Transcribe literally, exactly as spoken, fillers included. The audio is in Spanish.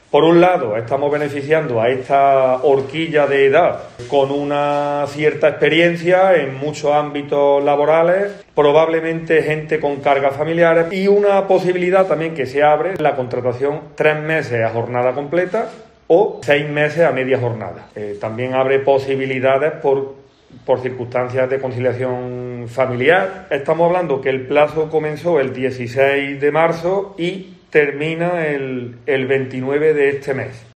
Por un lado, estamos beneficiando a esta horquilla de edad con una cierta experiencia en muchos ámbitos laborales, probablemente gente con cargas familiares, y una posibilidad también que se abre, la contratación tres meses a jornada completa o seis meses a media jornada. Eh, también abre posibilidades por, por circunstancias de conciliación familiar. Estamos hablando que el plazo comenzó el dieciséis de marzo y termina el, el veintinueve de este mes.